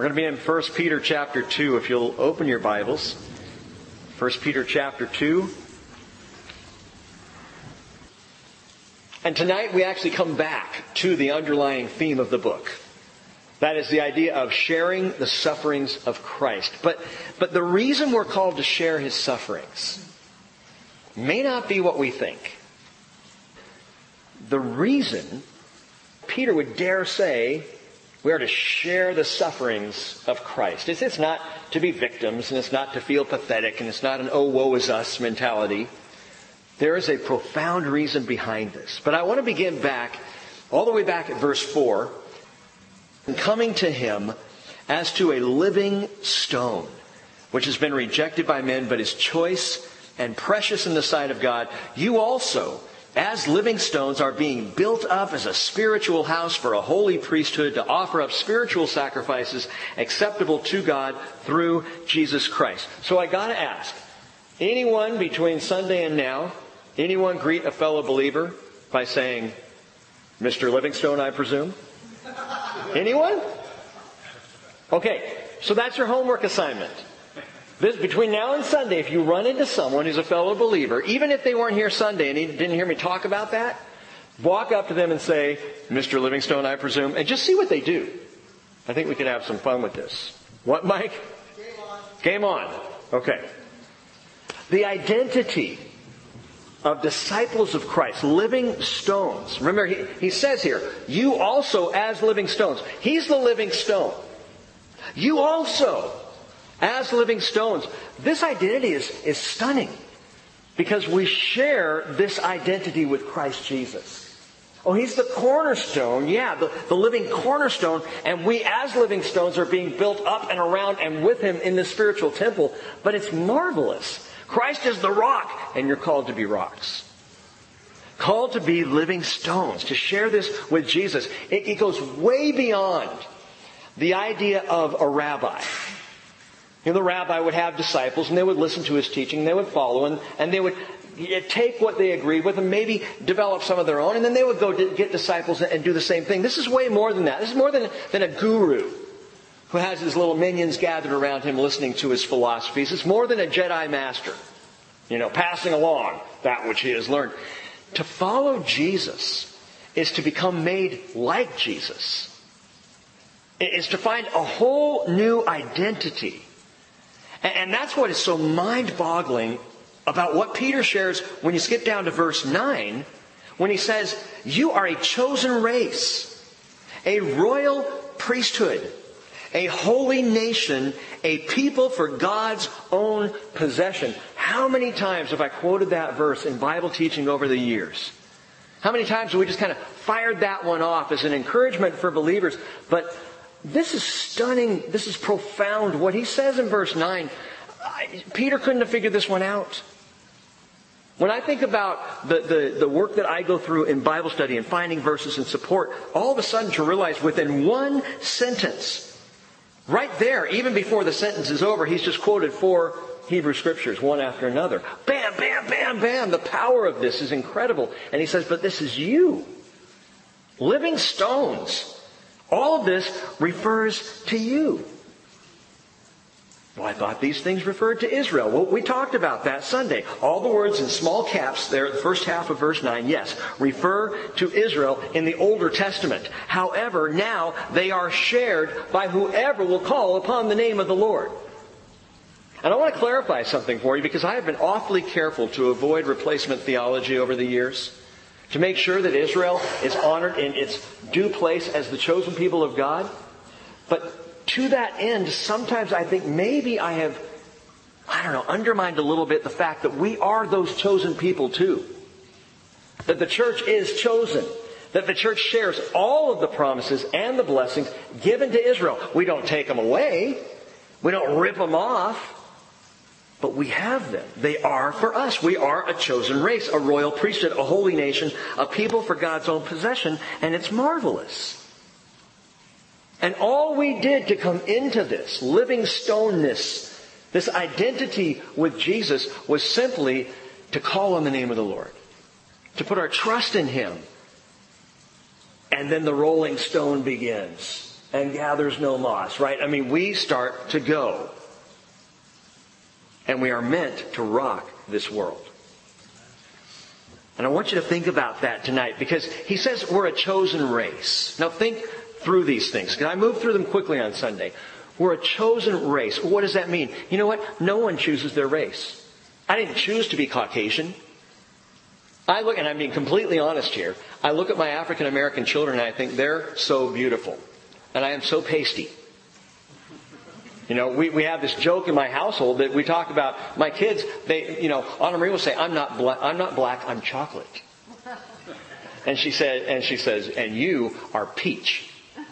We're going to be in 1 Peter chapter 2. If you'll open your Bibles. 1 Peter chapter 2. And tonight we actually come back to the underlying theme of the book. That is the idea of sharing the sufferings of Christ. But the reason we're called to share His sufferings may not be what we think. The reason Peter would dare say we are to share the sufferings of Christ. It's not to be victims, and it's not to feel pathetic, and it's not an oh woe is us mentality. There is a profound reason behind this. But I want to begin back, all the way back at verse 4, and coming to Him as to a living stone, which has been rejected by men, but is choice and precious in the sight of God. You also, as living stones, are being built up as a spiritual house for a holy priesthood to offer up spiritual sacrifices acceptable to God through Jesus Christ. So I got to ask, anyone between Sunday and now, anyone greet a fellow believer by saying, Mr. Livingstone, I presume? Anyone? Okay, so that's your homework assignment. Between now and Sunday, if you run into someone who's a fellow believer, even if they weren't here Sunday and you didn't hear me talk about that, walk up to them and say, Mr. Livingstone, I presume, and just see what they do. I think we could have some fun with this. What, Mike? Game on. Game on. Okay. The identity of disciples of Christ, living stones. Remember, he says here, you also as living stones. He's the living stone. You also as living stones. This identity is stunning because we share this identity with Christ Jesus. Oh, He's the cornerstone. Yeah, the living cornerstone. And we as living stones are being built up and around and with Him in the spiritual temple. But it's marvelous. Christ is the rock, and you're called to be rocks. Called to be living stones, to share this with Jesus. It goes way beyond the idea of a rabbi. The rabbi would have disciples, and they would listen to his teaching, they would follow, and they would take what they agreed with and maybe develop some of their own, and then they would go get disciples and do the same thing. This is way more than that. This is more than a guru who has his little minions gathered around him listening to his philosophies. It's more than a Jedi master, passing along that which he has learned. To follow Jesus is to become made like Jesus. It is to find a whole new identity. And that's what is so mind-boggling about what Peter shares when you skip down to verse 9, when he says, you are a chosen race, a royal priesthood, a holy nation, a people for God's own possession. How many times have I quoted that verse in Bible teaching over the years? How many times have we just kind of fired that one off as an encouragement for believers? But this is stunning. This is profound. What he says in verse 9, Peter couldn't have figured this one out. When I think about the work that I go through in Bible study and finding verses and support, all of a sudden to realize within one sentence, right there, even before the sentence is over, he's just quoted 4 Hebrew scriptures, one after another. Bam, bam, bam, bam. The power of this is incredible. And he says, but this is you. Living stones. All of this refers to you. Well, I thought these things referred to Israel. Well, we talked about that Sunday. All the words in small caps there at the first half of verse 9, yes, refer to Israel in the Older Testament. However, now they are shared by whoever will call upon the name of the Lord. And I want to clarify something for you because I have been awfully careful to avoid replacement theology over the years, to make sure that Israel is honored in its due place as the chosen people of God. But to that end, sometimes I think maybe I have, undermined a little bit the fact that we are those chosen people too. That the church is chosen. That the church shares all of the promises and the blessings given to Israel. We don't take them away. We don't rip them off. But we have them. They are for us. We are a chosen race, a royal priesthood, a holy nation, a people for God's own possession. And it's marvelous. And all we did to come into this living stoneness, this identity with Jesus, was simply to call on the name of the Lord. To put our trust in Him. And then the rolling stone begins. and gathers no moss, right? I mean, we start to go. And we are meant to rock this world. And I want you to think about that tonight, because he says we're a chosen race. Now think through these things, because I moved through them quickly on Sunday. We're a chosen race. What does that mean? You know what? No one chooses their race. I didn't choose to be Caucasian. I look, and I'm being completely honest here, I look at my African American children and I think they're so beautiful. And I am so pasty. You know, we have this joke in my household that we talk about my kids, Anna Marie will say, I'm not black, I'm chocolate. And she says, and you are peach.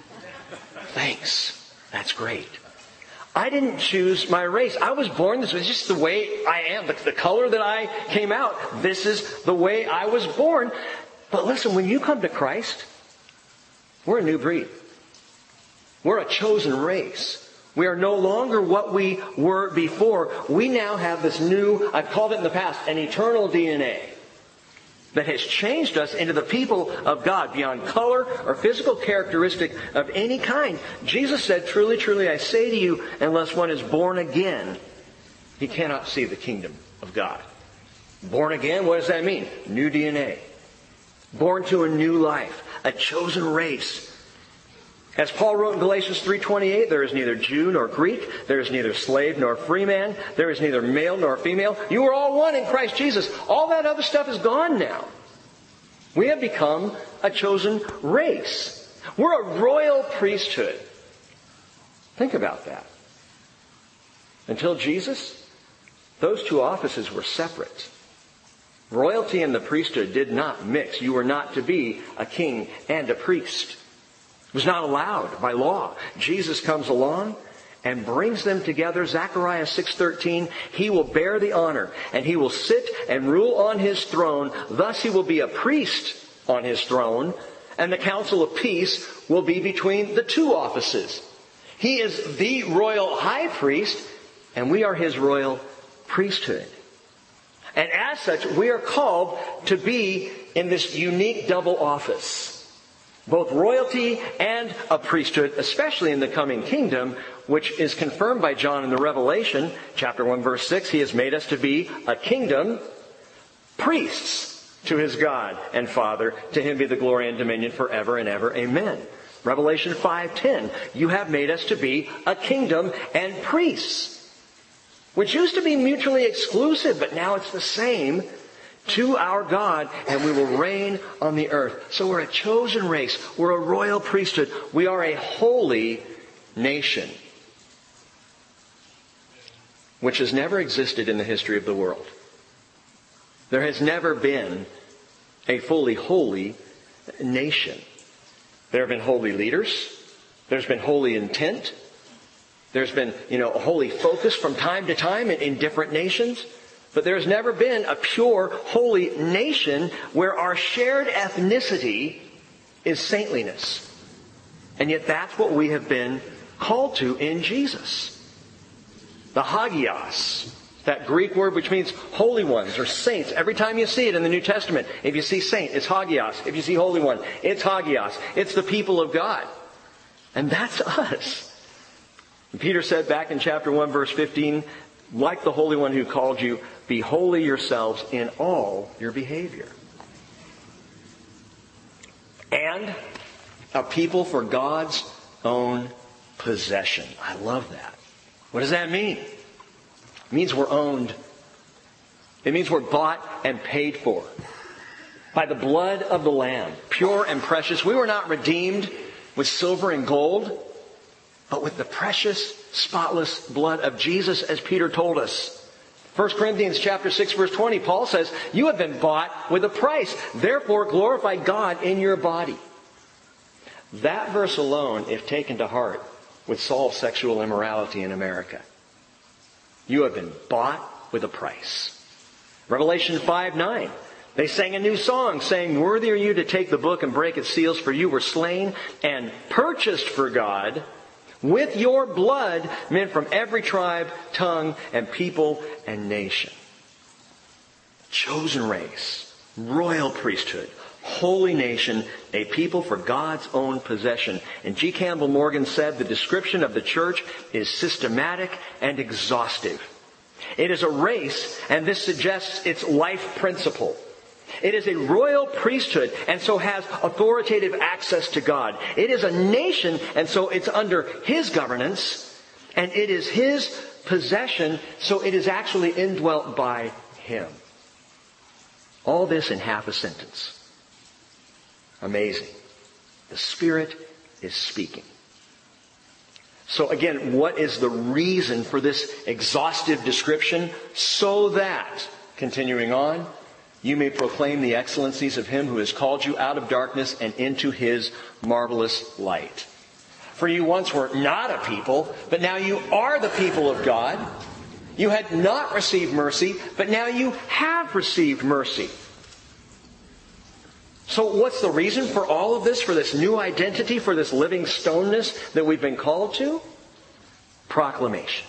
Thanks. That's great. I didn't choose my race. I was born this way. It's just the way I am. The color that I came out, this is the way I was born. But listen, when you come to Christ, we're a new breed. We're a chosen race. We are no longer what we were before. We now have this new, I've called it in the past, an eternal DNA that has changed us into the people of God beyond color or physical characteristic of any kind. Jesus said, truly, truly, I say to you, unless one is born again, he cannot see the kingdom of God. Born again, what does that mean? New DNA. Born to a new life, a chosen race. As Paul wrote in Galatians 3:28, there is neither Jew nor Greek, there is neither slave nor free man, there is neither male nor female. You are all one in Christ Jesus. All that other stuff is gone now. We have become a chosen race. We're a royal priesthood. Think about that. Until Jesus, those two offices were separate. Royalty and the priesthood did not mix. You were not to be a king and a priest. It was not allowed by law. Jesus comes along and brings them together. Zechariah 6:13, he will bear the honor and he will sit and rule on his throne. Thus he will be a priest on his throne, and the council of peace will be between the two offices. He is the royal high priest, and we are his royal priesthood. And as such, we are called to be in this unique double office. Both royalty and a priesthood, especially in the coming kingdom, which is confirmed by John in the Revelation, chapter 1, verse 6. He has made us to be a kingdom, priests to his God and Father. To him be the glory and dominion forever and ever. Amen. Revelation 5:10. You have made us to be a kingdom and priests. Which used to be mutually exclusive, but now it's the same. To our God, and we will reign on the earth. So we're a chosen race. We're a royal priesthood. We are a holy nation, which has never existed in the history of the world. There has never been a fully holy nation. There have been holy leaders. There's been holy intent. There's been, a holy focus from time to time in different nations. But there has never been a pure, holy nation where our shared ethnicity is saintliness. And yet that's what we have been called to in Jesus. The hagios, that Greek word which means holy ones or saints. Every time you see it in the New Testament, if you see saint, it's hagios. If you see holy one, it's hagios. It's the people of God. And that's us. And Peter said back in chapter 1, verse 15, like the Holy One who called you, be holy yourselves in all your behavior. And a people for God's own possession. I love that. What does that mean? It means we're owned. It means we're bought and paid for by the blood of the Lamb, pure and precious. We were not redeemed with silver and gold, but with the precious, spotless blood of Jesus, as Peter told us. 1 Corinthians chapter 6, verse 20, Paul says, you have been bought with a price. Therefore, glorify God in your body. That verse alone, if taken to heart, would solve sexual immorality in America. You have been bought with a price. Revelation 5:9. They sang a new song, saying, worthy are you to take the book and break its seals, for you were slain and purchased for God with your blood men from every tribe, tongue, and people and nation. Chosen race, royal priesthood, holy nation, a people for God's own possession. And G. Campbell Morgan said the description of the church is systematic and exhaustive. It is a race, and this suggests its life principle. It is a royal priesthood, and so has authoritative access to God. It is a nation, and so it's under His governance. And it is His possession, so it is actually indwelt by Him. All this in half a sentence. Amazing. The Spirit is speaking. So again, what is the reason for this exhaustive description? So that, continuing on, you may proclaim the excellencies of Him who has called you out of darkness and into His marvelous light. For you once were not a people, but now you are the people of God. You had not received mercy, but now you have received mercy. So what's the reason for all of this, for this new identity, for this living stoneness that we've been called to? Proclamation.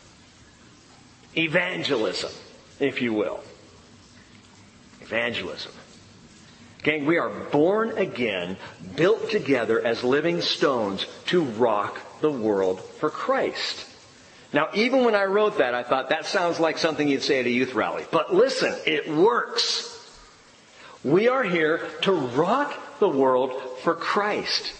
Evangelism, if you will. Evangelism. Gang, we are born again, built together as living stones to rock the world for Christ. Now, even when I wrote that, I thought that sounds like something you'd say at a youth rally. But listen, it works. We are here to rock the world for Christ.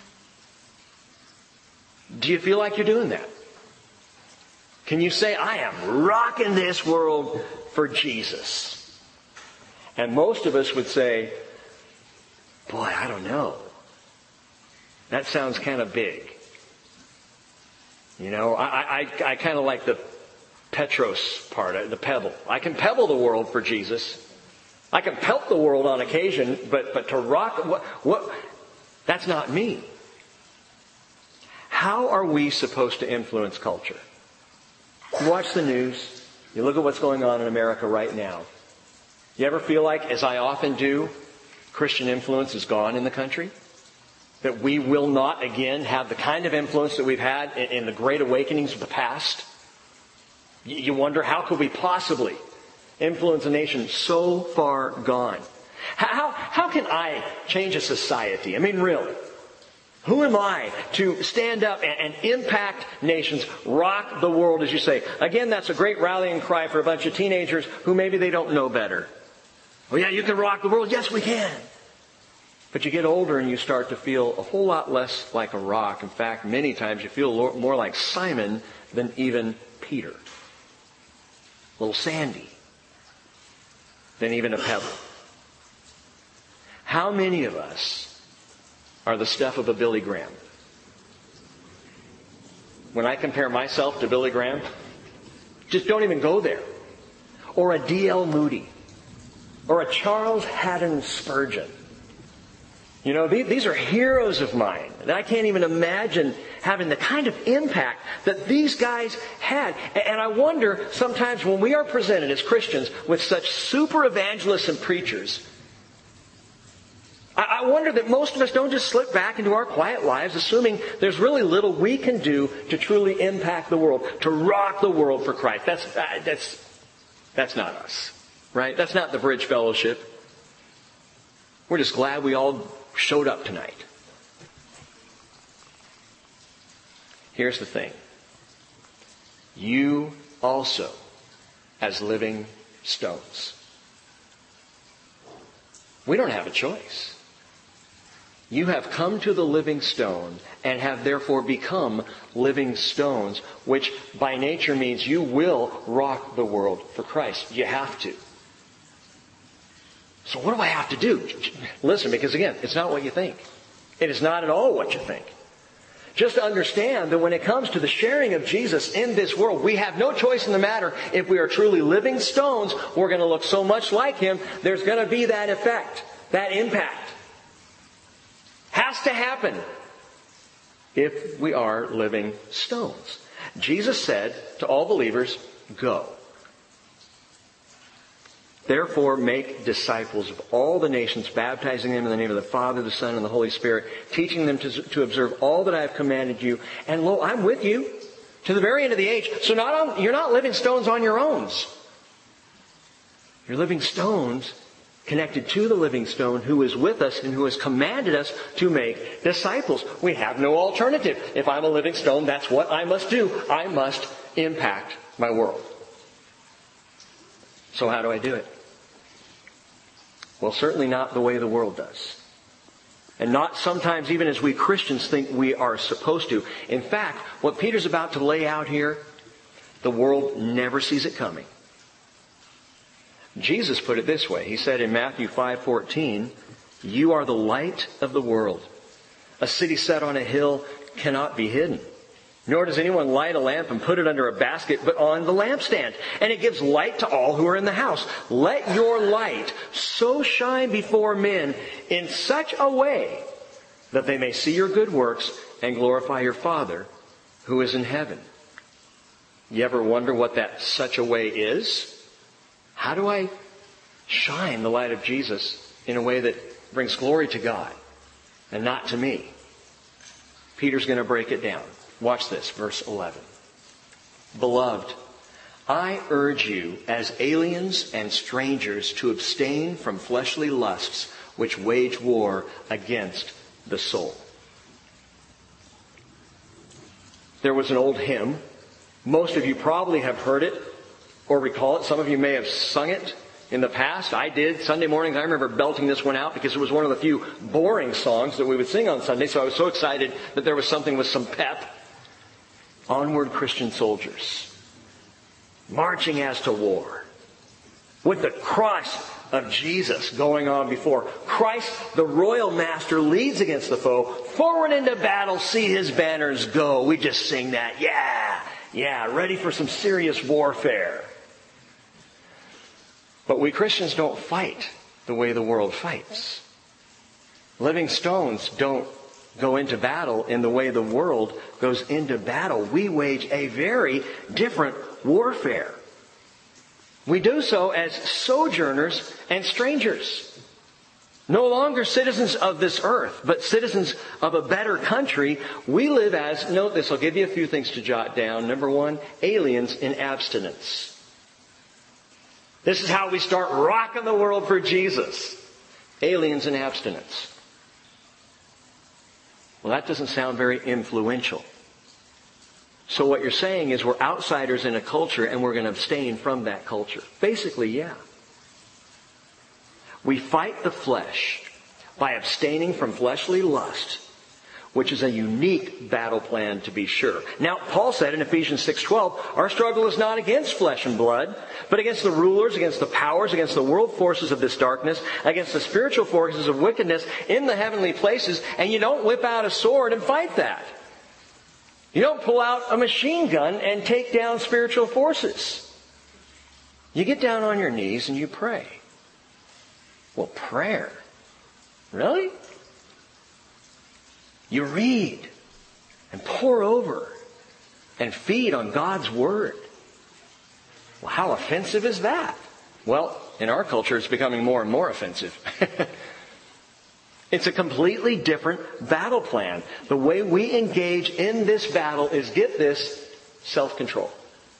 Do you feel like you're doing that? Can you say, I am rocking this world for Jesus? And most of us would say, boy, I don't know. That sounds kind of big. You know, I kind of like the Petros part, the pebble. I can pebble the world for Jesus. I can pelt the world on occasion, but to rock, what? That's not me. How are we supposed to influence culture? You watch the news. You look at what's going on in America right now. You ever feel like, as I often do, Christian influence is gone in the country? That we will not again have the kind of influence that we've had in the great awakenings of the past? You wonder, how could we possibly influence a nation so far gone? How can I change a society? I mean, really? Who am I to stand up and impact nations, rock the world, as you say? Again, that's a great rallying cry for a bunch of teenagers who maybe they don't know better. Oh yeah, you can rock the world. Yes, we can. But you get older and you start to feel a whole lot less like a rock. In fact, many times you feel more like Simon than even Peter. Little Sandy than even a pebble. How many of us are the stuff of a Billy Graham? When I compare myself to Billy Graham, just don't even go there. Or a D.L. Moody. Or a Charles Haddon Spurgeon. You know, these are heroes of mine. And I can't even imagine having the kind of impact that these guys had. And I wonder, sometimes when we are presented as Christians with such super evangelists and preachers, I wonder that most of us don't just slip back into our quiet lives assuming there's really little we can do to truly impact the world, to rock the world for Christ. That's not us, right? That's not the Bridge Fellowship. We're just glad we all showed up tonight. Here's the thing. You also, as living stones, we don't have a choice. You have come to the living stone and have therefore become living stones, which by nature means you will rock the world for Christ. You have to. So what do I have to do? Listen, because again, it's not what you think. It is not at all what you think. Just understand that when it comes to the sharing of Jesus in this world, we have no choice in the matter. If we are truly living stones, we're going to look so much like Him, there's going to be that effect, that impact. Has to happen if we are living stones. Jesus said to all believers, go. Therefore, make disciples of all the nations, baptizing them in the name of the Father, the Son, and the Holy Spirit, teaching them to observe all that I have commanded you. And lo, I'm with you to the very end of the age. So you're not living stones on your own. You're living stones connected to the living stone who is with us and who has commanded us to make disciples. We have no alternative. If I'm a living stone, that's what I must do. I must impact my world. So how do I do it? Well, certainly not the way the world does. And not sometimes even as we Christians think we are supposed to. In fact, what Peter's about to lay out here, the world never sees it coming. Jesus put it this way. He said in Matthew 5:14, "You are the light of the world. A city set on a hill cannot be hidden. Nor does anyone light a lamp and put it under a basket, but on the lampstand. And it gives light to all who are in the house. Let your light so shine before men in such a way that they may see your good works and glorify your Father who is in heaven." You ever wonder what that such a way is? How do I shine the light of Jesus in a way that brings glory to God and not to me? Peter's going to break it down. Watch this, verse 11. "Beloved, I urge you as aliens and strangers to abstain from fleshly lusts which wage war against the soul." There was an old hymn. Most of you probably have heard it or recall it. Some of you may have sung it in the past. I did. Sunday mornings, I remember belting this one out because it was one of the few boring songs that we would sing on Sunday. So I was so excited that there was something with some pep. "Onward, Christian soldiers, marching as to war, with the cross of Jesus going on before. Christ, the royal master, leads against the foe. Forward into battle, see his banners go." We just sing that. Yeah, ready for some serious warfare. But we Christians don't fight the way the world fights. Living stones don't go into battle in the way the world goes into battle. We wage a very different warfare. We do so as sojourners and strangers. No longer citizens of this earth, but citizens of a better country. We live as, note this, I'll give you a few things to jot down. Number one, aliens in abstinence. This is how we start rocking the world for Jesus. Aliens in abstinence. Well, that doesn't sound very influential. So what you're saying is we're outsiders in a culture and we're going to abstain from that culture. Basically, yeah. We fight the flesh by abstaining from fleshly lust, which is a unique battle plan to be sure. Now, Paul said in Ephesians 6:12, "Our struggle is not against flesh and blood, but against the rulers, against the powers, against the world forces of this darkness, against the spiritual forces of wickedness in the heavenly places." And you don't whip out a sword and fight that. You don't pull out a machine gun and take down spiritual forces. You get down on your knees and you pray. Well, prayer? Really? You read and pore over and feed on God's Word. Well, how offensive is that? Well, in our culture, it's becoming more and more offensive. It's a completely different battle plan. The way we engage in this battle is, get this, self-control.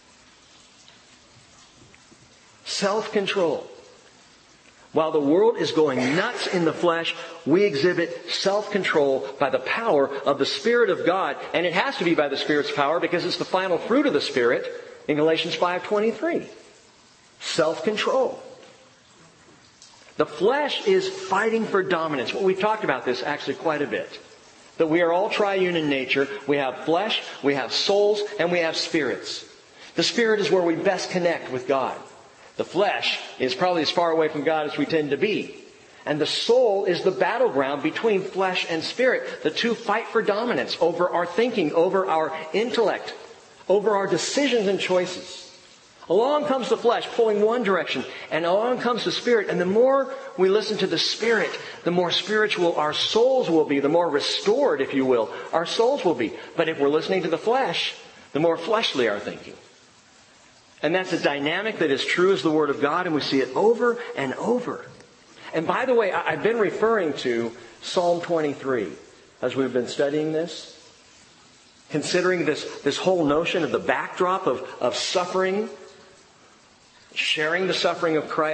Self-control. While the world is going nuts in the flesh, we exhibit self-control by the power of the Spirit of God. And it has to be by the Spirit's power because it's the final fruit of the Spirit in Galatians 5:23. Self-control. The flesh is fighting for dominance. Well, we've talked about this actually quite a bit. That we are all triune in nature. We have flesh, we have souls, and we have spirits. The spirit is where we best connect with God. The flesh is probably as far away from God as we tend to be. And the soul is the battleground between flesh and spirit. The two fight for dominance over our thinking, over our intellect, over our decisions and choices. Along comes the flesh pulling one direction, and along comes the Spirit. And the more we listen to the Spirit, the more spiritual our souls will be, the more restored, if you will, our souls will be. But if we're listening to the flesh, the more fleshly our thinking. And that's a dynamic that is true as the Word of God, and we see it over and over. And by the way, I've been referring to Psalm 23 as we've been studying this. Considering this whole notion of the backdrop of suffering, sharing the suffering of Christ.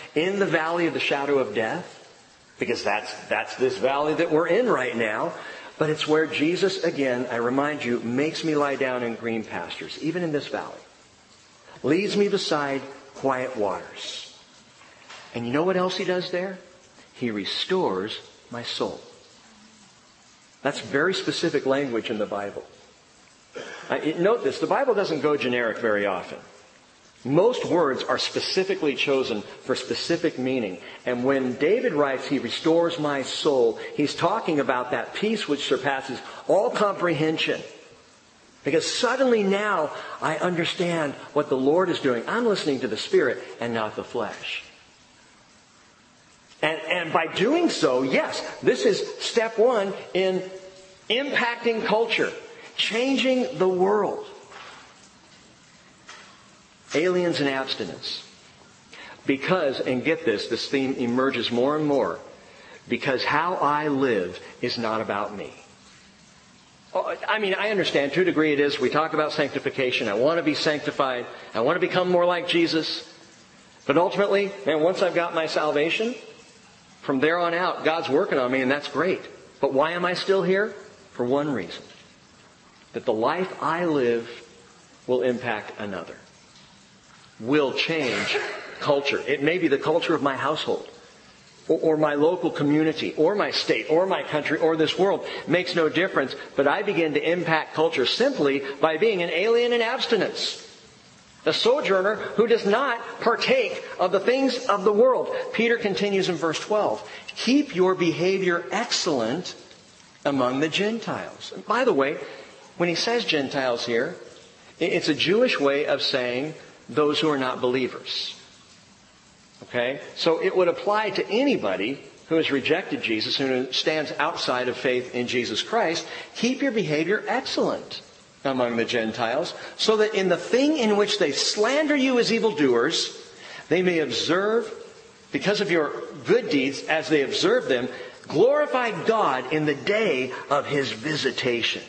in the valley of the shadow of death, because that's this valley that we're in right now. But it's where Jesus, again, I remind you, makes me lie down in green pastures, even in this valley. Leads me beside quiet waters. And you know what else He does there? He restores my soul. That's very specific language in the Bible. Note this, the Bible doesn't go generic very often. Most words are specifically chosen for specific meaning. And when David writes, He restores my soul, he's talking about that peace which surpasses all comprehension. Because suddenly now I understand what the Lord is doing. I'm listening to the Spirit and not the flesh. And by doing so, yes, this is step one in impacting culture, changing the world. Aliens and abstinence. Because, and get this theme emerges more and more, because how I live is not about me. I mean, I understand to a degree it is. We talk about sanctification. I want to be sanctified. I want to become more like Jesus. But ultimately, man, once I've got my salvation, from there on out, God's working on me, and that's great. But why am I still here? For one reason. That the life I live will impact another. Will change culture. It may be the culture of my household, or my local community, or my state, or my country, or this world. Makes no difference, but I begin to impact culture simply by being an alien in abstinence. A sojourner who does not partake of the things of the world. Peter continues in verse 12. Keep your behavior excellent among the Gentiles. And by the way, when he says Gentiles here, it's a Jewish way of saying those who are not believers. Okay? So it would apply to anybody who has rejected Jesus and who stands outside of faith in Jesus Christ. Keep your behavior excellent among the Gentiles, so that in the thing in which they slander you as evildoers, they may observe, because of your good deeds, as they observe them, glorify God in the day of His visitation.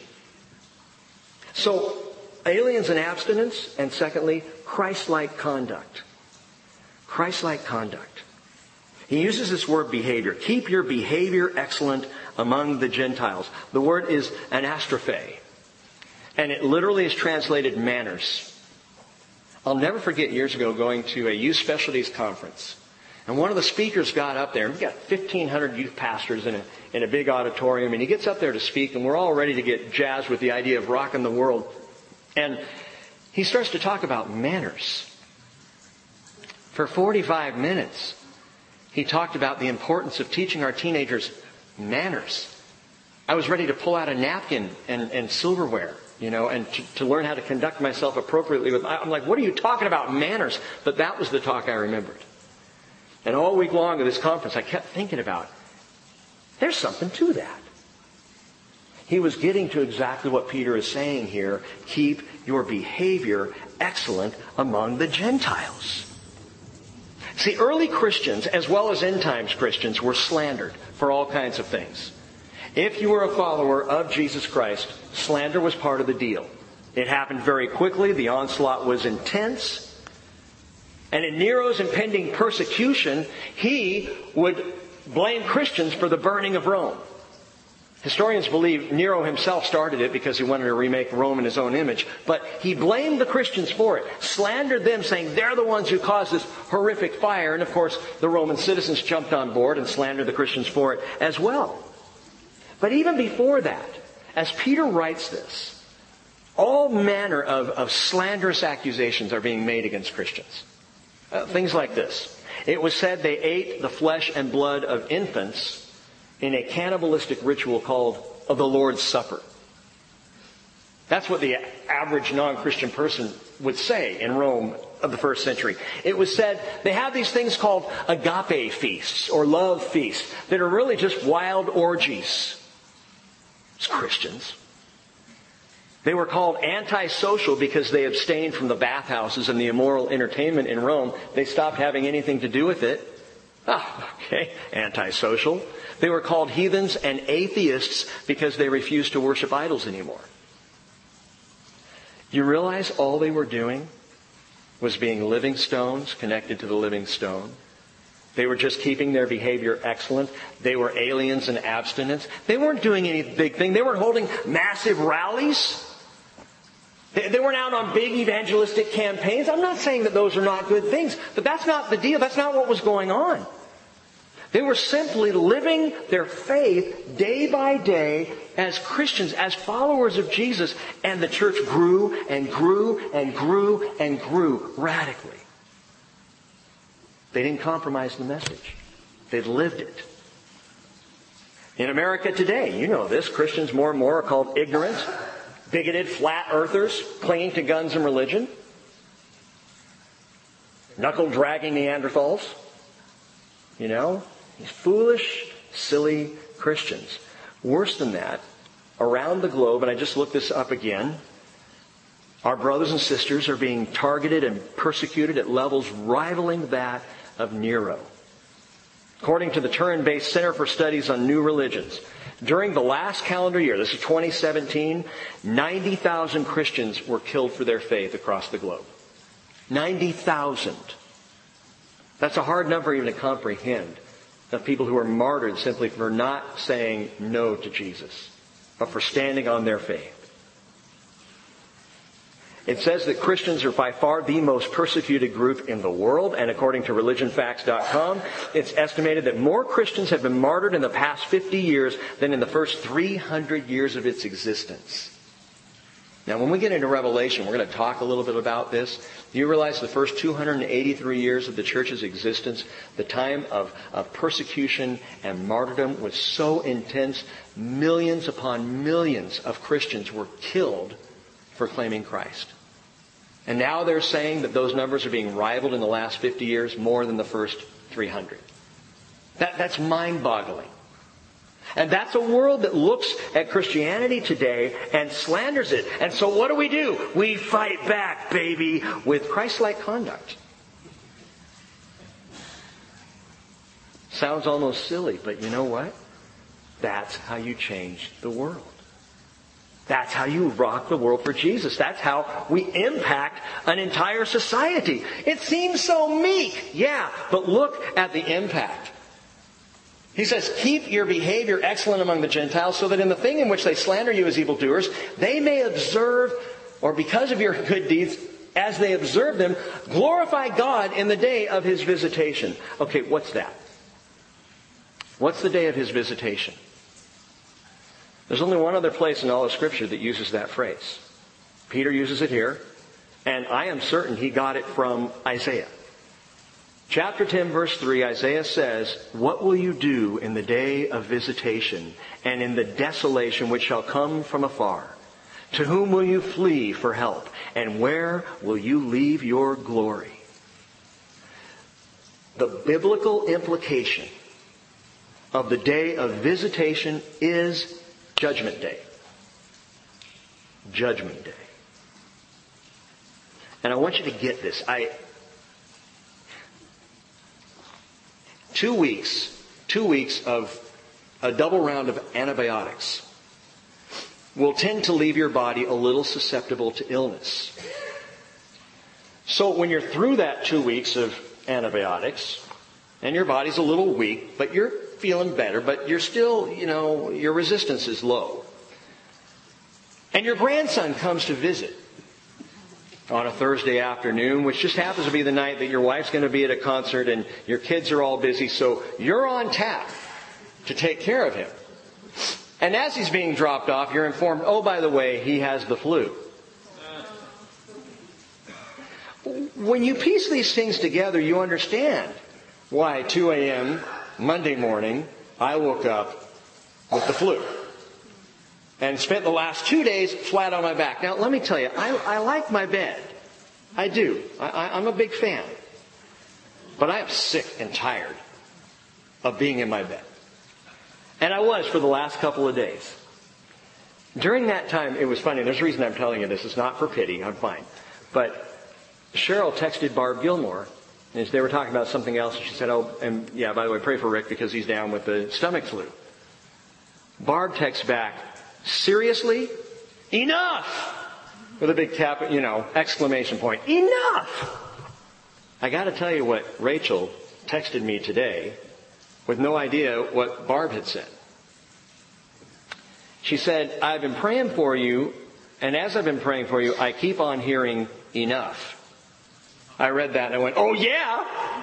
So, aliens and abstinence, and secondly, Christ-like conduct. Christ-like conduct. He uses this word behavior. Keep your behavior excellent among the Gentiles. The word is anastrophe. And it literally is translated manners. I'll never forget years ago going to a youth specialties conference. And one of the speakers got up there. And we've got 1,500 youth pastors in a big auditorium. And he gets up there to speak. And we're all ready to get jazzed with the idea of rocking the world. And he starts to talk about manners. For 45 minutes, he talked about the importance of teaching our teenagers manners. I was ready to pull out a napkin and silverware, and to learn how to conduct myself appropriately. I'm like, what are you talking about, manners? But that was the talk I remembered. And all week long at this conference, I kept thinking about, there's something to that. He was getting to exactly what Peter is saying here. Keep your behavior excellent among the Gentiles. See, early Christians, as well as end times Christians, were slandered for all kinds of things. If you were a follower of Jesus Christ, slander was part of the deal. It happened very quickly. The onslaught was intense. And in Nero's impending persecution, he would blame Christians for the burning of Rome. Historians believe Nero himself started it because he wanted to remake Rome in his own image. But he blamed the Christians for it, slandered them, saying they're the ones who caused this horrific fire. And of course, the Roman citizens jumped on board and slandered the Christians for it as well. But even before that, as Peter writes this, all manner of slanderous accusations are being made against Christians. Things like this. It was said they ate the flesh and blood of infants in a cannibalistic ritual called the Lord's Supper. That's what the average non-Christian person would say in Rome of the first century. It was said they have these things called agape feasts or love feasts that are really just wild orgies. It's Christians. They were called antisocial because they abstained from the bathhouses and the immoral entertainment in Rome. They stopped having anything to do with it. Okay, antisocial. They were called heathens and atheists because they refused to worship idols anymore. You realize all they were doing was being living stones connected to the living stone? They were just keeping their behavior excellent. They were aliens and abstinence. They weren't doing any big thing. They weren't holding massive rallies. They weren't out on big evangelistic campaigns. I'm not saying that those are not good things, but that's not the deal. That's not what was going on. They were simply living their faith day by day as Christians, as followers of Jesus, and the church grew and grew and grew and grew radically. They didn't compromise the message. They lived it. In America today, you know this, Christians more and more are called ignorant, bigoted, flat earthers, clinging to guns and religion, knuckle-dragging Neanderthals. You know, these foolish, silly Christians. Worse than that, around the globe, and I just looked this up again, our brothers and sisters are being targeted and persecuted at levels rivaling that of Nero. According to the Turin-based Center for Studies on New Religions, during the last calendar year, this is 2017, 90,000 Christians were killed for their faith across the globe. 90,000. That's a hard number even to comprehend, of people who are martyred simply for not saying no to Jesus, but for standing on their faith. It says that Christians are by far the most persecuted group in the world, and according to religionfacts.com, it's estimated that more Christians have been martyred in the past 50 years than in the first 300 years of its existence. Now, when we get into Revelation, we're going to talk a little bit about this. You realize the first 283 years of the church's existence, the time of persecution and martyrdom was so intense, millions upon millions of Christians were killed for claiming Christ. And now they're saying that those numbers are being rivaled in the last 50 years more than the first 300. That's mind-boggling. And that's a world that looks at Christianity today and slanders it. And so what do? We fight back, baby, with Christ-like conduct. Sounds almost silly, but you know what? That's how you change the world. That's how you rock the world for Jesus. That's how we impact an entire society. It seems so meek. Yeah, but look at the impact. He says, keep your behavior excellent among the Gentiles so that in the thing in which they slander you as evildoers, they may observe, or because of your good deeds, as they observe them, glorify God in the day of His visitation. Okay, what's that? What's the day of His visitation? There's only one other place in all of Scripture that uses that phrase. Peter uses it here, and I am certain he got it from Isaiah. Chapter 10, verse 3, Isaiah says, "What will you do in the day of visitation and in the desolation which shall come from afar? To whom will you flee for help? And where will you leave your glory?" The biblical implication of the day of visitation is Judgment Day. Judgment Day. And I want you to get this. 2 weeks of a double round of antibiotics will tend to leave your body a little susceptible to illness. So when you're through that 2 weeks of antibiotics, and your body's a little weak, but you're feeling better, but you're still, your resistance is low. And your grandson comes to visit on a Thursday afternoon, which just happens to be the night that your wife's going to be at a concert and your kids are all busy, so you're on tap to take care of him. And as he's being dropped off, you're informed, oh, by the way, he has the flu. When you piece these things together, you understand why 2 a.m. Monday morning, I woke up with the flu. And spent the last 2 days flat on my back. Now, let me tell you, I like my bed. I do. I'm a big fan. But I am sick and tired of being in my bed. And I was for the last couple of days. During that time, it was funny. There's a reason I'm telling you this. It's not for pity. I'm fine. But Cheryl texted Barb Gilmore. And they were talking about something else. And she said, oh, and yeah, by the way, pray for Rick because he's down with the stomach flu. Barb texts back, seriously? Enough! With a big exclamation point. Enough! I got to tell you what Rachel texted me today with no idea what Barb had said. She said, I've been praying for you, and as I've been praying for you, I keep on hearing enough. I read that and I went, oh yeah!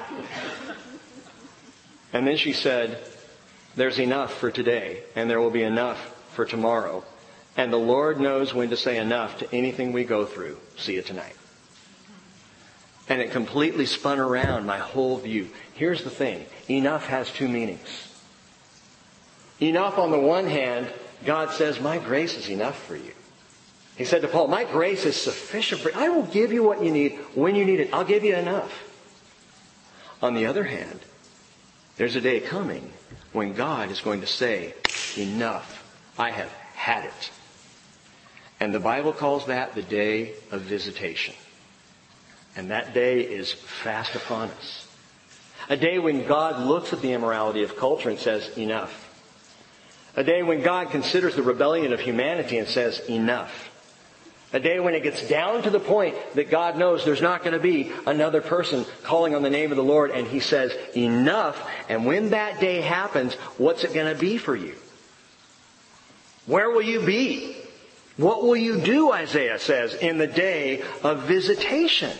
And then she said, there's enough for today, and there will be enough for tomorrow. And the Lord knows when to say enough to anything we go through. See you tonight. And it completely spun around my whole view. Here's the thing. Enough has two meanings. Enough on the one hand, God says, my grace is enough for you. He said to Paul, my grace is sufficient for you. I will give you what you need when you need it. I'll give you enough. On the other hand, there's a day coming when God is going to say, enough. I have had it. And the Bible calls that the day of visitation. And that day is fast upon us. A day when God looks at the immorality of culture and says, enough. A day when God considers the rebellion of humanity and says, enough. A day when it gets down to the point that God knows there's not going to be another person calling on the name of the Lord, and He says, enough. And when that day happens, what's it going to be for you? Where will you be? What will you do, Isaiah says, in the day of visitation?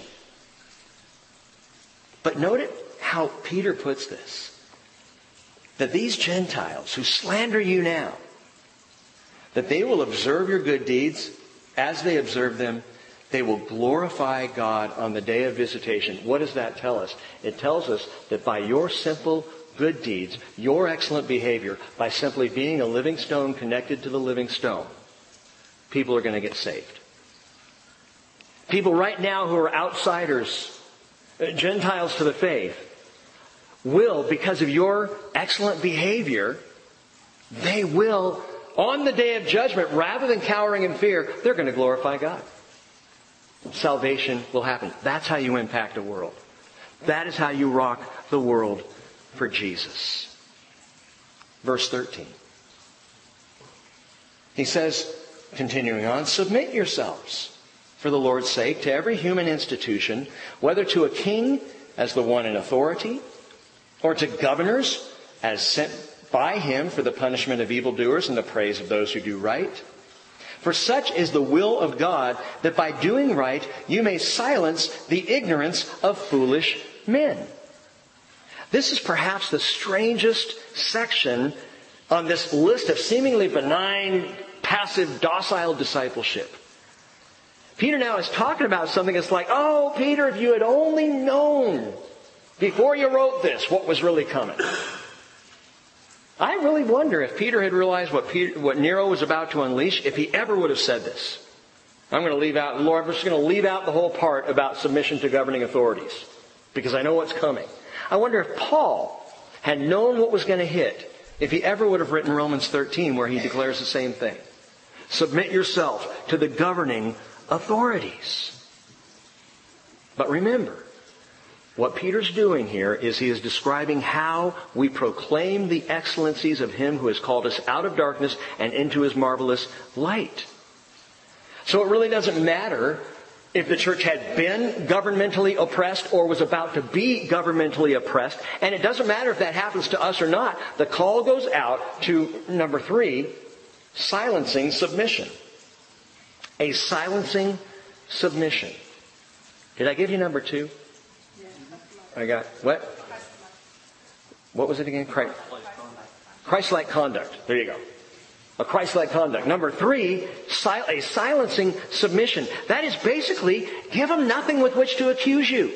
But note how Peter puts this. That these Gentiles who slander you now, that they will observe your good deeds. As they observe them, they will glorify God on the day of visitation. What does that tell us? It tells us that by your simple good deeds, your excellent behavior, by simply being a living stone connected to the living stone, people are going to get saved. People right now who are outsiders, Gentiles to the faith, will, because of your excellent behavior, they will, on the day of judgment, rather than cowering in fear, they're going to glorify God. Salvation will happen. That's how you impact a world. That is how you rock the world for Jesus. Verse 13. He says, continuing on, submit yourselves, for the Lord's sake, to every human institution, whether to a king as the one in authority, or to governors as sent by him for the punishment of evildoers and the praise of those who do right. For such is the will of God, that by doing right you may silence the ignorance of foolish men. This is perhaps the strangest section on this list of seemingly benign, passive, docile discipleship. Peter now is talking about something that's like, oh, Peter, if you had only known before you wrote this what was really coming. I really wonder if Peter had realized what Nero was about to unleash, if he ever would have said this. I'm going to leave out, Lord, I'm just going to leave out the whole part about submission to governing authorities, because I know what's coming. I wonder if Paul had known what was going to hit, if he ever would have written Romans 13, where he declares the same thing. Submit yourself to the governing authorities. But remember, what Peter's doing here is he is describing how we proclaim the excellencies of Him who has called us out of darkness and into His marvelous light. So it really doesn't matter if the church had been governmentally oppressed or was about to be governmentally oppressed. And it doesn't matter if that happens to us or not. The call goes out to, number 3, silencing submission. A silencing submission. Did I give you number 2? I got, what? What was it again? Christ-like conduct. There you go. A Christ-like conduct. Number 3, a silencing submission. That is basically, give them nothing with which to accuse you.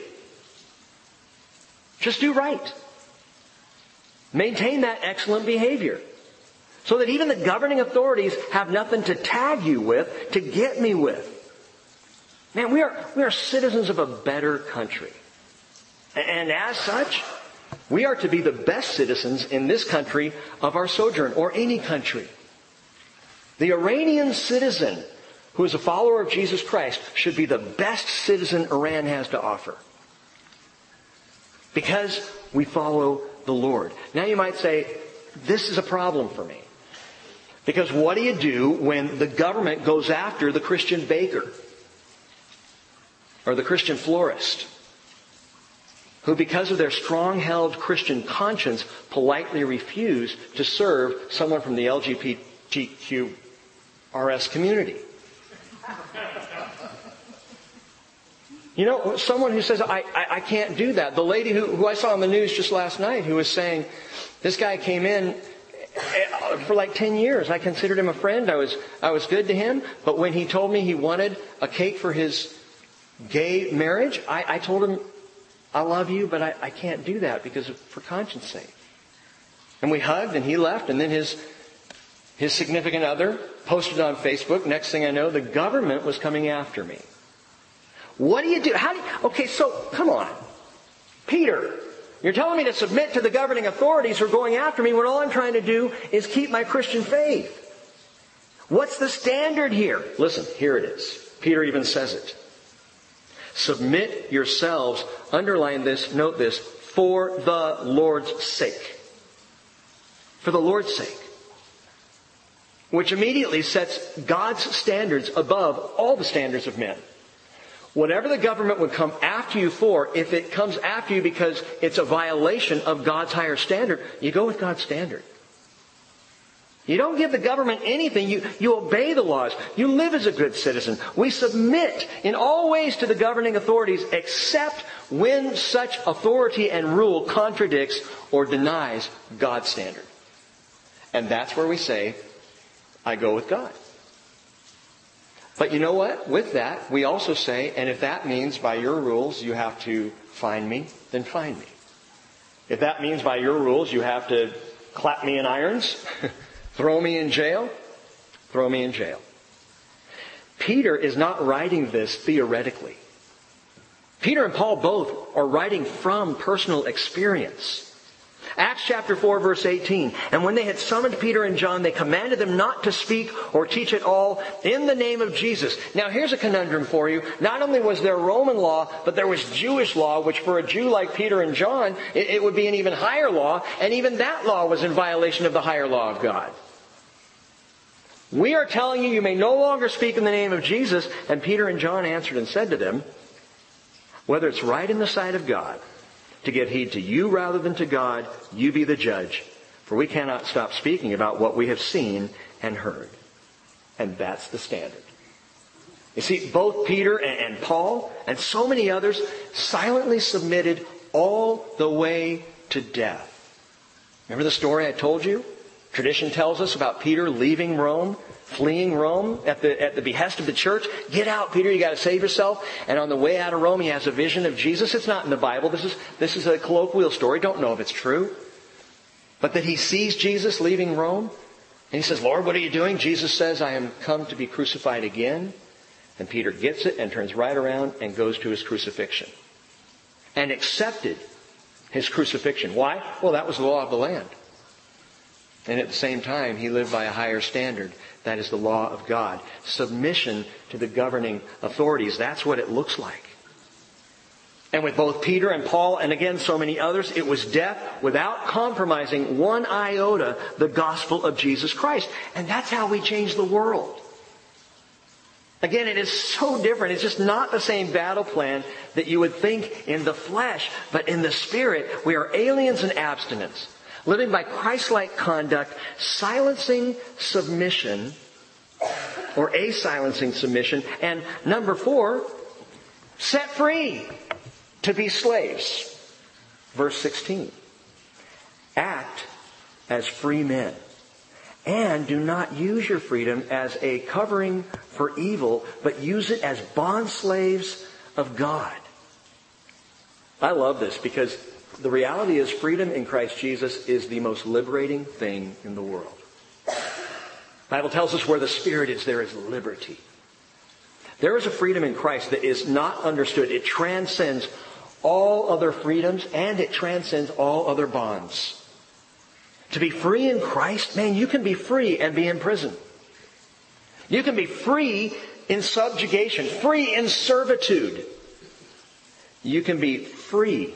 Just do right. Maintain that excellent behavior. So that even the governing authorities have nothing to tag you with, to get me with. Man, we are citizens of a better country. And as such, we are to be the best citizens in this country of our sojourn, or any country. The Iranian citizen who is a follower of Jesus Christ should be the best citizen Iran has to offer. Because we follow the Lord. Now you might say, this is a problem for me. Because what do you do when the government goes after the Christian baker? Or the Christian florist? who because of their strong-held Christian conscience politely refuse to serve someone from the LGBTQRS community. You know, someone who says, I can't do that. The lady who I saw on the news just last night who was saying, this guy came in for like 10 years. I considered him a friend. I was good to him. But when he told me he wanted a cake for his gay marriage, I told him, I love you, but I can't do that for conscience sake. And we hugged and he left, and then his significant other posted on Facebook. Next thing I know, the government was coming after me. What do you do? Okay, so come on. Peter, you're telling me to submit to the governing authorities who are going after me when all I'm trying to do is keep my Christian faith. What's the standard here? Listen, here it is. Peter even says it. Submit yourselves, underline this, note this, for the Lord's sake. For the Lord's sake. Which immediately sets God's standards above all the standards of men. Whatever the government would come after you for, if it comes after you because it's a violation of God's higher standard, you go with God's standard. You don't give the government anything. You obey the laws. You live as a good citizen. We submit in all ways to the governing authorities except when such authority and rule contradicts or denies God's standard. And that's where we say, I go with God. But you know what? With that, we also say, and if that means by your rules you have to find me, then find me. If that means by your rules you have to clap me in irons, throw me in jail, throw me in jail. Peter is not writing this theoretically. Peter and Paul both are writing from personal experience. Acts chapter 4 verse 18. And when they had summoned Peter and John, they commanded them not to speak or teach at all in the name of Jesus. Now here's a conundrum for you. Not only was there Roman law, but there was Jewish law, which for a Jew like Peter and John, it would be an even higher law. And even that law was in violation of the higher law of God. We are telling you, you may no longer speak in the name of Jesus. And Peter and John answered and said to them, whether it's right in the sight of God to give heed to you rather than to God, you be the judge. For we cannot stop speaking about what we have seen and heard. And that's the standard. You see, both Peter and Paul and so many others silently submitted all the way to death. Remember the story I told you? Tradition tells us about Peter leaving Rome, fleeing Rome at the behest of the church. Get out, Peter, you got to save yourself. And on the way out of Rome, he has a vision of Jesus. It's not in the Bible. This is a colloquial story. Don't know if it's true. But that he sees Jesus leaving Rome. And he says, Lord, what are you doing? Jesus says, I am come to be crucified again. And Peter gets it and turns right around and goes to his crucifixion. And accepted his crucifixion. Why? Well, that was the law of the land. And at the same time, he lived by a higher standard. That is the law of God. Submission to the governing authorities. That's what it looks like. And with both Peter and Paul, and again so many others, it was death without compromising one iota the gospel of Jesus Christ. And that's how we change the world. Again, it is so different. It's just not the same battle plan that you would think in the flesh, but in the spirit. We are aliens in abstinence. Living by Christ-like conduct, silencing submission, or a silencing submission. And number 4, set free to be slaves. Verse 16. Act as free men. And do not use your freedom as a covering for evil, but use it as bondslaves of God. I love this because the reality is freedom in Christ Jesus is the most liberating thing in the world. The Bible tells us where the Spirit is, there is liberty. There is a freedom in Christ that is not understood. It transcends all other freedoms and it transcends all other bonds. To be free in Christ, man, you can be free and be in prison. You can be free in subjugation, free in servitude. You can be free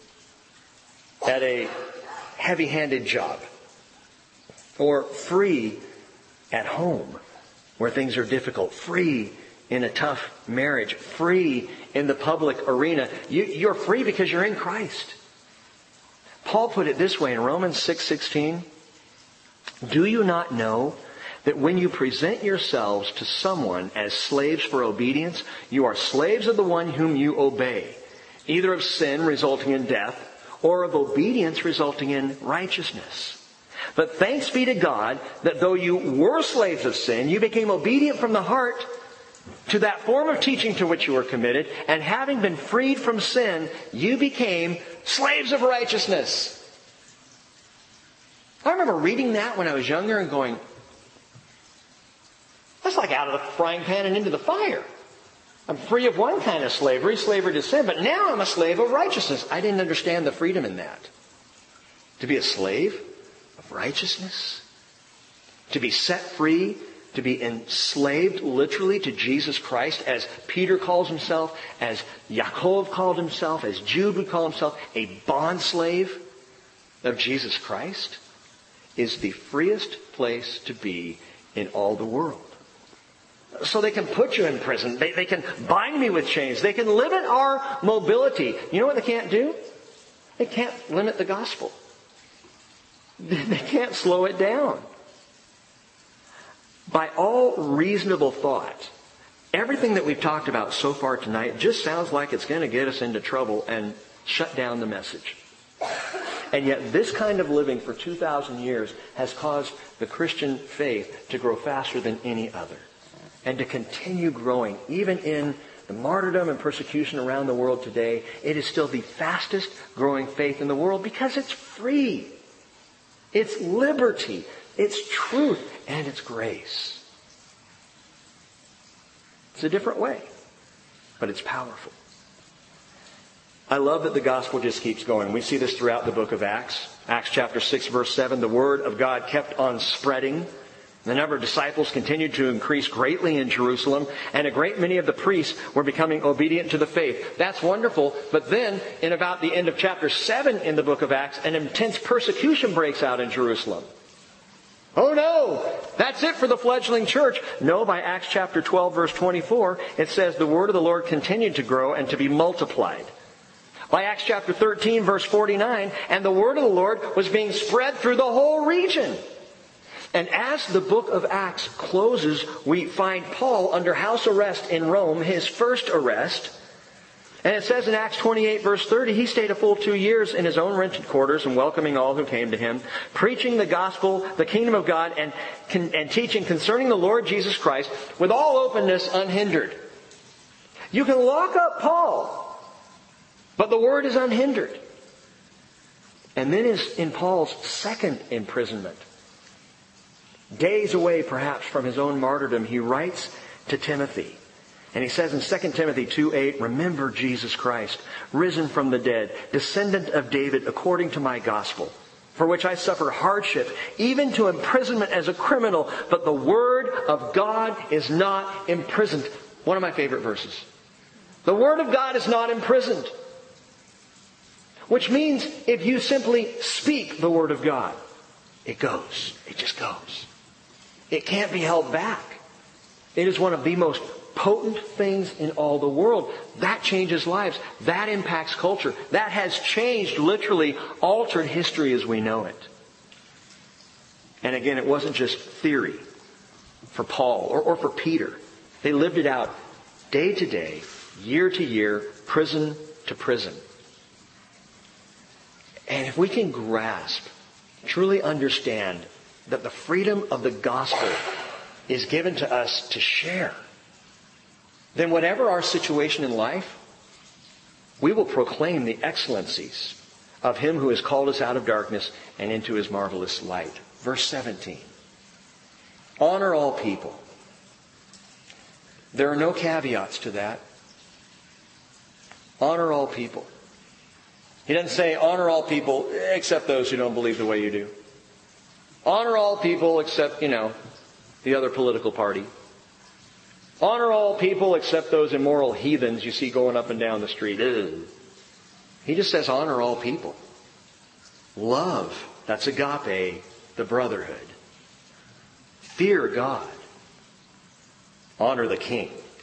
at a heavy-handed job, or free at home where things are difficult, free in a tough marriage, free in the public arena. You're free because you're in Christ. Paul put it this way in Romans 6:16. Do you not know that when you present yourselves to someone as slaves for obedience, you are slaves of the one whom you obey, either of sin resulting in death or of obedience resulting in righteousness? But thanks be to God that though you were slaves of sin, you became obedient from the heart to that form of teaching to which you were committed, and having been freed from sin, you became slaves of righteousness. I remember reading that when I was younger and going, that's like out of the frying pan and into the fire. I'm free of one kind of slavery to sin, but now I'm a slave of righteousness. I didn't understand the freedom in that. To be a slave of righteousness, to be set free, to be enslaved literally to Jesus Christ, as Peter calls himself, as Yaakov called himself, as Jude would call himself, a bond slave of Jesus Christ, is the freest place to be in all the world. So they can put you in prison. They can bind me with chains. They can limit our mobility. You know what they can't do? They can't limit the gospel. They can't slow it down. By all reasonable thought, everything that we've talked about so far tonight just sounds like it's going to get us into trouble and shut down the message. And yet this kind of living for 2,000 years has caused the Christian faith to grow faster than any other. And to continue growing. Even in the martyrdom and persecution around the world today, it is still the fastest growing faith in the world because it's free. It's liberty. It's truth. And it's grace. It's a different way. But it's powerful. I love that the gospel just keeps going. We see this throughout the book of Acts. Acts chapter 6 verse 7. The word of God kept on spreading. The number of disciples continued to increase greatly in Jerusalem, and a great many of the priests were becoming obedient to the faith. That's wonderful, but then, in about the end of chapter 7 in the book of Acts, an intense persecution breaks out in Jerusalem. Oh no! That's it for the fledgling church. No, by Acts chapter 12 verse 24, it says the word of the Lord continued to grow and to be multiplied. By Acts chapter 13 verse 49, and the word of the Lord was being spread through the whole region. And as the book of Acts closes, we find Paul under house arrest in Rome, his first arrest. And it says in Acts 28 verse 30, he stayed a full 2 years in his own rented quarters and welcoming all who came to him, preaching the gospel, the kingdom of God, and teaching concerning the Lord Jesus Christ with all openness unhindered. You can lock up Paul, but the word is unhindered. And then in Paul's second imprisonment, days away perhaps from his own martyrdom, he writes to Timothy. And he says in 2 Timothy 2:8, remember Jesus Christ, risen from the dead, descendant of David according to my gospel, for which I suffer hardship, even to imprisonment as a criminal, but the word of God is not imprisoned. One of my favorite verses. The word of God is not imprisoned. Which means if you simply speak the word of God, it goes. It just goes. It can't be held back. It is one of the most potent things in all the world. That changes lives. That impacts culture. That has changed, literally altered history as we know it. And again, it wasn't just theory for Paul or for Peter. They lived it out day to day, year to year, prison to prison. And if we can grasp, truly understand that the freedom of the gospel is given to us to share, then whatever our situation in life, we will proclaim the excellencies of Him who has called us out of darkness and into His marvelous light. Verse 17. Honor all people. There are no caveats to that. Honor all people. He doesn't say honor all people except those who don't believe the way you do. Honor all people except, the other political party. Honor all people except those immoral heathens you see going up and down the street. Ugh. He just says honor all people. Love, that's agape, the brotherhood. Fear God. Honor the king.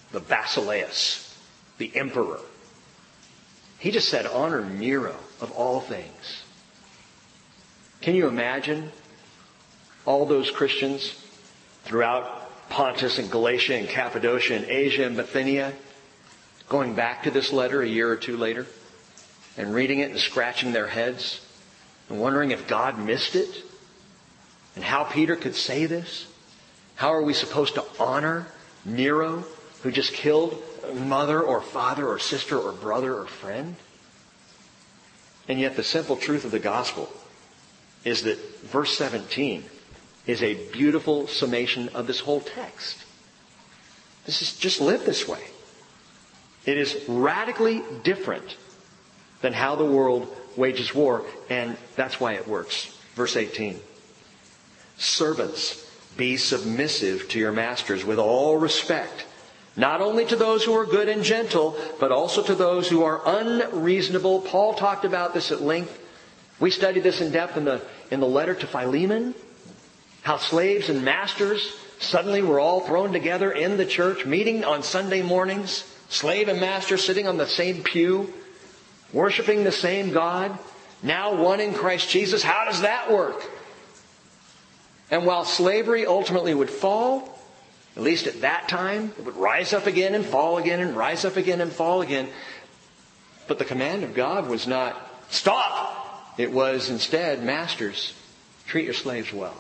the Basileus, the emperor. He just said, honor Nero of all things. Can you imagine all those Christians throughout Pontus and Galatia and Cappadocia and Asia and Bithynia going back to this letter a year or two later and reading it and scratching their heads and wondering if God missed it and how Peter could say this? How are we supposed to honor Nero, who just killed mother or father or sister or brother or friend? And yet the simple truth of the gospel is that verse 17 is a beautiful summation of this whole text. This is just live this way. It is radically different than how the world wages war, and that's why it works. Verse 18. Servants, be submissive to your masters with all respect, not only to those who are good and gentle, but also to those who are unreasonable. Paul talked about this at length. We studied this in depth in the letter to Philemon. How slaves and masters suddenly were all thrown together in the church, meeting on Sunday mornings. Slave and master sitting on the same pew, worshiping the same God. Now one in Christ Jesus. How does that work? And while slavery ultimately would fall, at least at that time, it would rise up again and fall again and rise up again and fall again. But the command of God was not, stop! It was instead, masters, treat your slaves well.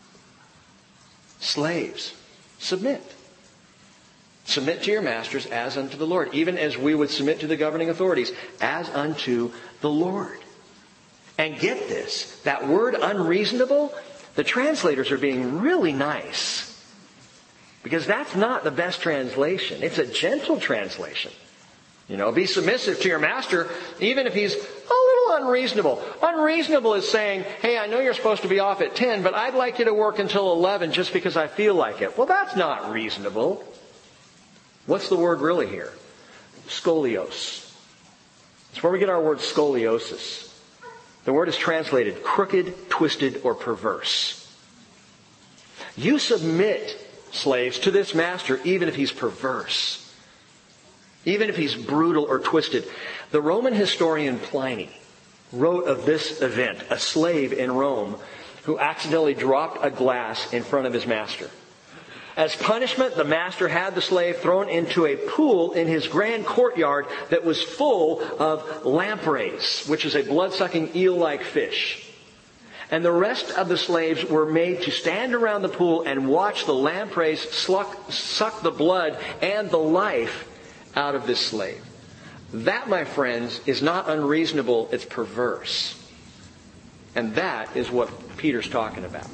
Slaves, submit. Submit to your masters as unto the Lord, even as we would submit to the governing authorities, as unto the Lord. And get this, that word unreasonable, the translators are being really nice. Because that's not the best translation. It's a gentle translation. Be submissive to your master, even if he's a little unreasonable. Unreasonable is saying, hey, I know you're supposed to be off at 10, but I'd like you to work until 11 just because I feel like it. Well, that's not reasonable. What's the word really here? Scolios. It's where we get our word scoliosis. The word is translated crooked, twisted, or perverse. You submit, slaves, to this master even if he's perverse. Even if he's brutal or twisted. The Roman historian Pliny wrote of this event, a slave in Rome who accidentally dropped a glass in front of his master. As punishment, the master had the slave thrown into a pool in his grand courtyard that was full of lampreys, which is a blood-sucking eel-like fish. And the rest of the slaves were made to stand around the pool and watch the lampreys suck the blood and the life out of this slave. That, my friends, is not unreasonable, it's perverse. And that is what Peter's talking about.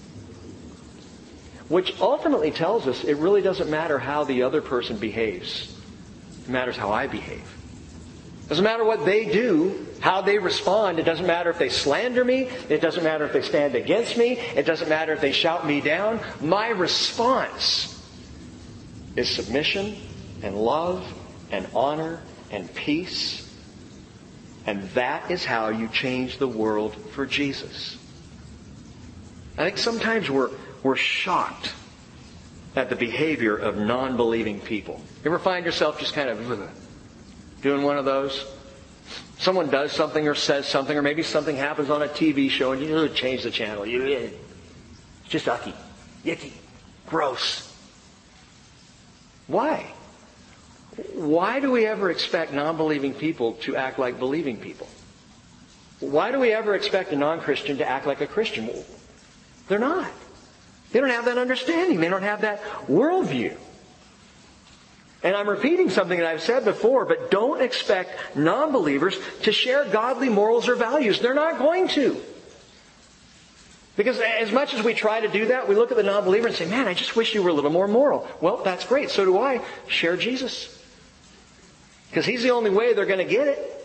Which ultimately tells us it really doesn't matter how the other person behaves. It matters how I behave. It doesn't matter what they do, how they respond. It doesn't matter if they slander me. It doesn't matter if they stand against me. It doesn't matter if they shout me down. My response is submission and love and honor and peace. And that is how you change the world for Jesus. I think sometimes we're shocked at the behavior of non-believing people. You ever find yourself just kind of doing one of those? Someone does something or says something, or maybe something happens on a TV show and you change the channel. It's just yucky, gross. Why? Why do we ever expect non-believing people to act like believing people? Why do we ever expect a non-Christian to act like a Christian? They're not. They don't have that understanding. They don't have that worldview. And I'm repeating something that I've said before, but don't expect non-believers to share godly morals or values. They're not going to. Because as much as we try to do that, we look at the non-believer and say, man, I just wish you were a little more moral. Well, that's great. So do I. Share Jesus. Because He's the only way they're going to get it.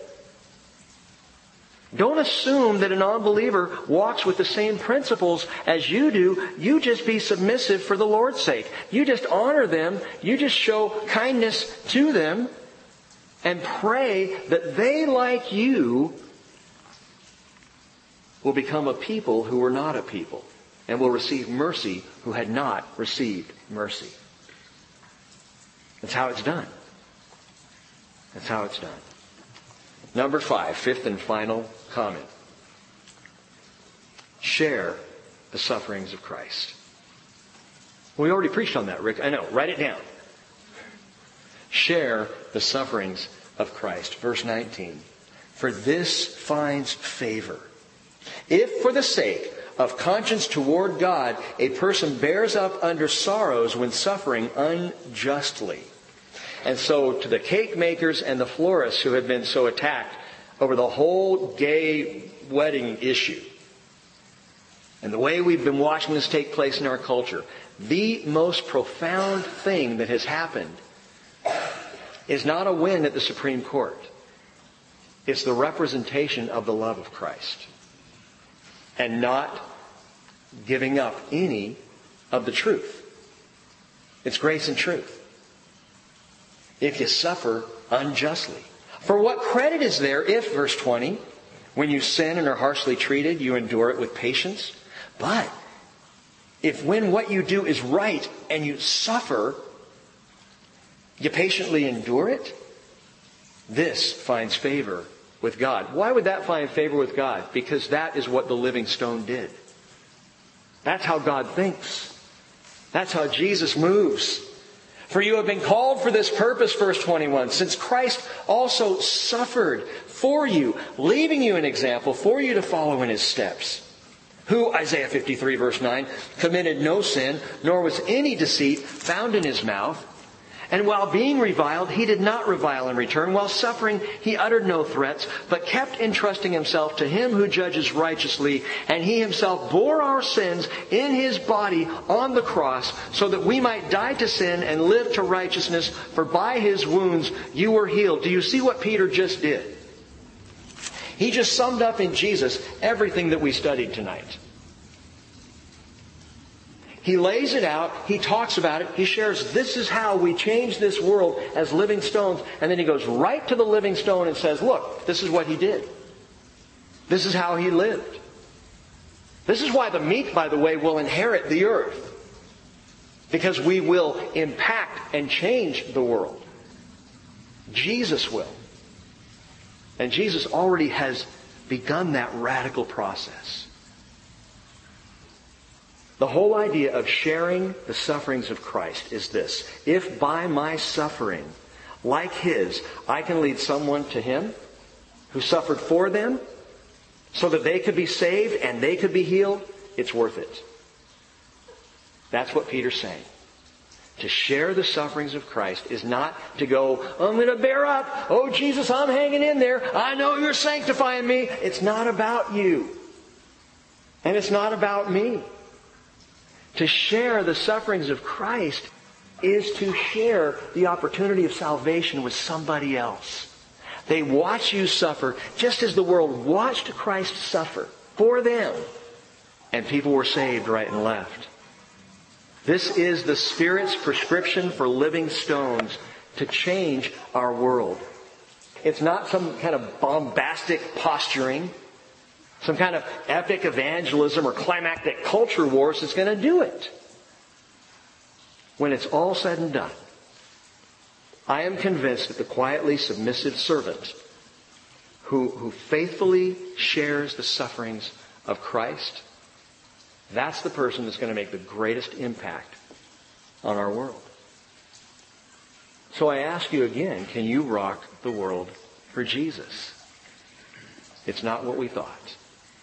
Don't assume that a non-believer walks with the same principles as you do. You just be submissive for the Lord's sake. You just honor them. You just show kindness to them. And pray that they, like you, will become a people who were not a people. And will receive mercy who had not received mercy. That's how it's done. That's how it's done. Number 5, fifth and final comment. Share the sufferings of Christ. We already preached on that, Rick. I know. Write it down. Share the sufferings of Christ. Verse 19. For this finds favor. If for the sake of conscience toward God, a person bears up under sorrows when suffering unjustly. And so to the cake makers and the florists who have been so attacked over the whole gay wedding issue, and the way we've been watching this take place in our culture, the most profound thing that has happened is not a win at the Supreme Court. It's the representation of the love of Christ. And not giving up any of the truth. It's grace and truth. If you suffer unjustly. For what credit is there if, verse 20, when you sin and are harshly treated, you endure it with patience? But if when what you do is right and you suffer, you patiently endure it, this finds favor with God. Why would that find favor with God? Because that is what the living stone did. That's how God thinks. That's how Jesus moves. For you have been called for this purpose, verse 21, since Christ also suffered for you, leaving you an example for you to follow in His steps. Who, Isaiah 53 verse 9, committed no sin, nor was any deceit found in His mouth. And while being reviled, He did not revile in return. While suffering, He uttered no threats, but kept entrusting Himself to Him who judges righteously. And He Himself bore our sins in His body on the cross, so that we might die to sin and live to righteousness. For by His wounds you were healed. Do you see what Peter just did? He just summed up in Jesus everything that we studied tonight. He lays it out, he talks about it, he shares this is how we change this world as living stones, and then he goes right to the living stone and says, look, this is what He did. This is how He lived. This is why the meek, by the way, will inherit the earth. Because we will impact and change the world. Jesus will. And Jesus already has begun that radical process. The whole idea of sharing the sufferings of Christ is this. If by my suffering, like His, I can lead someone to Him who suffered for them so that they could be saved and they could be healed, it's worth it. That's what Peter's saying. To share the sufferings of Christ is not to go, I'm going to bear up. Oh, Jesus, I'm hanging in there. I know You're sanctifying me. It's not about you. And it's not about me. To share the sufferings of Christ is to share the opportunity of salvation with somebody else. They watch you suffer just as the world watched Christ suffer for them. And people were saved right and left. This is the Spirit's prescription for living stones to change our world. It's not some kind of bombastic posturing, some kind of epic evangelism or climactic culture wars that's going to do it. When it's all said and done, I am convinced that the quietly submissive servant who faithfully shares the sufferings of Christ, that's the person that's going to make the greatest impact on our world. So I ask you again, can you rock the world for Jesus? It's not what we thought.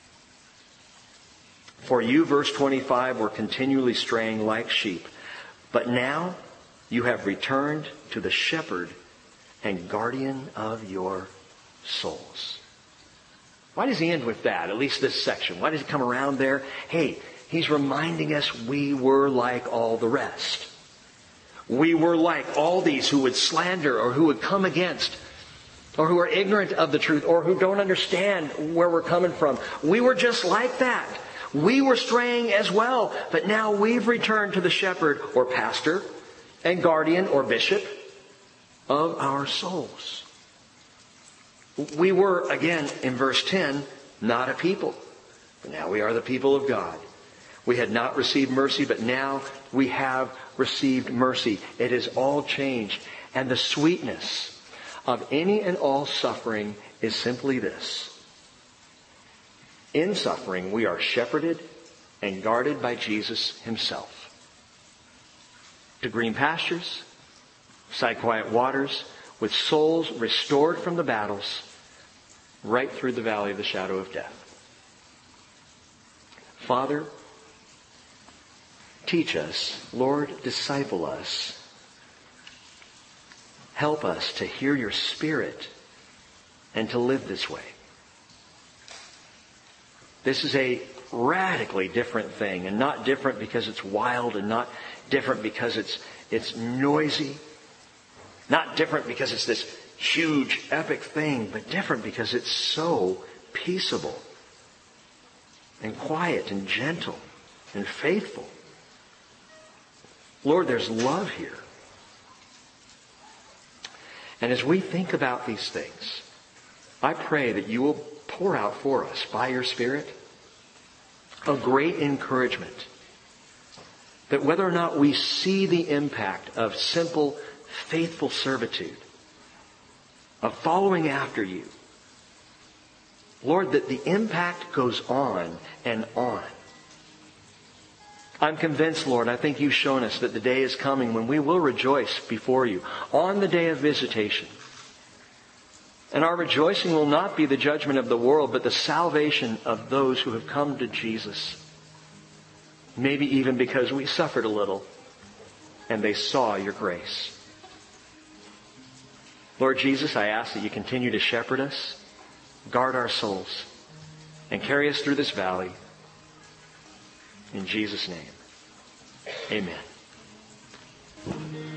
For you, verse 25, were continually straying like sheep, but now you have returned to the shepherd and guardian of your souls. Why does he end with that? At least this section. Why does he come around there? Hey, he's reminding us we were like all the rest. We were like all these who would slander or who would come against or who are ignorant of the truth or who don't understand where we're coming from. We were just like that. We were straying as well, but now we've returned to the shepherd or pastor and guardian or bishop of our souls. We were, again, in verse 10, not a people, but now we are the people of God. We had not received mercy, but now we have received mercy. It has all changed. And the sweetness of any and all suffering is simply this. In suffering, we are shepherded and guarded by Jesus himself. To green pastures, beside quiet waters, with souls restored from the battles, right through the valley of the shadow of death. Father, teach us. Lord, disciple us. Help us to hear your Spirit and to live this way. This is a radically different thing, and not different because it's wild, and not different because it's noisy, not different because it's this huge, epic thing, but different because it's so peaceable and quiet and gentle and faithful. Lord, there's love here. And as we think about these things, I pray that you will pour out for us by your Spirit a great encouragement that whether or not we see the impact of simple, faithful servitude, of following after you, Lord, that the impact goes on and on. I'm convinced, Lord, I think you've shown us that the day is coming when we will rejoice before you on the day of visitation. And our rejoicing will not be the judgment of the world, but the salvation of those who have come to Jesus. Maybe even because we suffered a little and they saw your grace. Lord Jesus, I ask that you continue to shepherd us, guard our souls, and carry us through this valley. In Jesus' name, amen.